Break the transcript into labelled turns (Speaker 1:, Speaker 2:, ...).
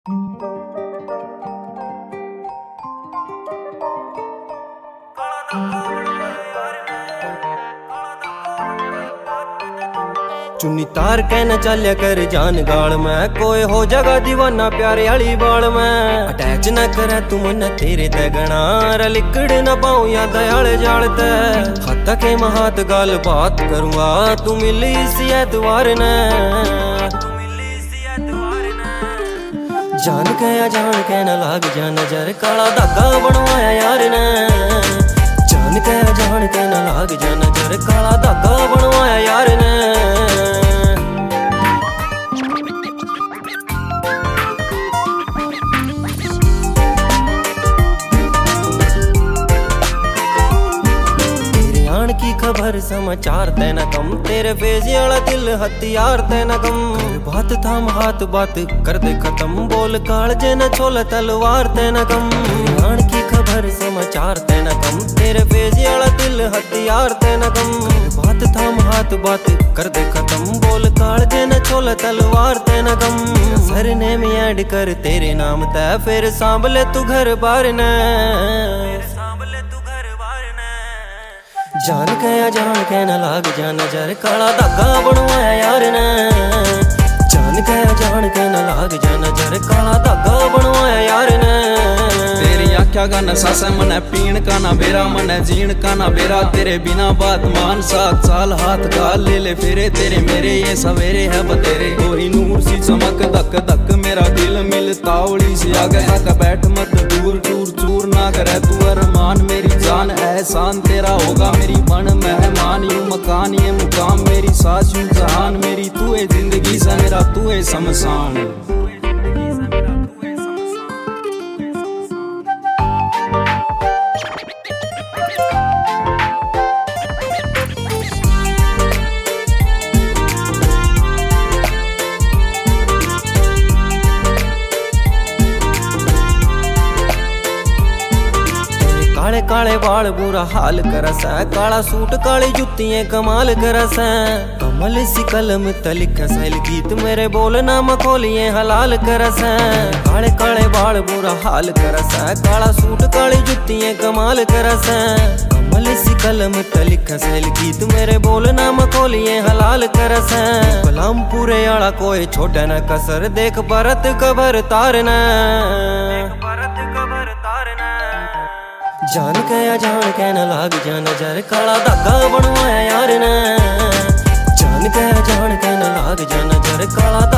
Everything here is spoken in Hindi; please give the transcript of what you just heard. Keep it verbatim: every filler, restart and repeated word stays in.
Speaker 1: चुन्नी तार के न चलिया कर जान गाल में, कोई हो जगह दीवाना प्यारे वाली बाल में। अटैच न करे तुम न तेरे तगना, लिकड़ न पाऊं या दयाल जालते। हद के महात गाल बात करूँगा, तू मिली सी एतवार ने। जान के या जान के न लाग जा नजर, काला धागा बनवाया यार ने। जान के या जान के न लाग जा नजर, काला धागा बनवाया यार ने। की खबर समाचार तेना कम, तेरे फेस वाला दिल हथियार तेना कम। बात थाम हाथ बात कर दे खत्म, बोल कालजे न छोल तलवार तेना कम। रान की खबर समाचार तेना कम, तेरे फेस वाला दिल हथियार तेना कम। बात थाम हाथ बात कर दे खत्म, बोल कालजे न छोल तलवार तेना कम। सरनेम ऐड कर तेरे नाम तय, फिर सांभले तू घर बार न। जान के या जान के न लाग जा नजर, काला धागा बनवाया यार ने। जान के या जान के न लाग जा नजर, काला धागा बनवाया यार ने।
Speaker 2: तेरी आख्या का नशा से मने पीण का ना बेरा, मने जीण का ना बेरा। तेरे बिना बात मान सात साल हाथ गाल ले ले फेरे, तेरे मेरे ये सवेरे है बतेरे। कोई नूर सी चमक धक धक मेरा दिल मिल तावड़ी सी आगे तक बैठ मत दूर दूर चूर ना करे तू अरमान। मेरी जान एहसान तेरा होगा, मेरी मन मेहमान। यू मकान ये मुकाम, मेरी सास यूं जहान। मेरी तू है जिंदगी से मेरा तू है शमशान।
Speaker 1: काले काले बाल बुरा हाल करस, काला सूट काली जुत्तियां कमाल करस। कमल सी कलम तलिख सैल गीत, मेरे बोल ना मखोलिए हलाल करस। काले काले बाल बुरा हाल करस, काला सूट काली जुत्तियां कमाल करस। कमल सी कलम तलिख सैल गीत, मेरे बोल ना मखोलिए हलाल करस। गुलाम पूरे आला कोई छोटे न कसर, देख परत कबर तारना। जान के या जान के न लाग जा नजर, काला धागा बनवाया यार ने। जान के या जान के न लाग जा नजर, काला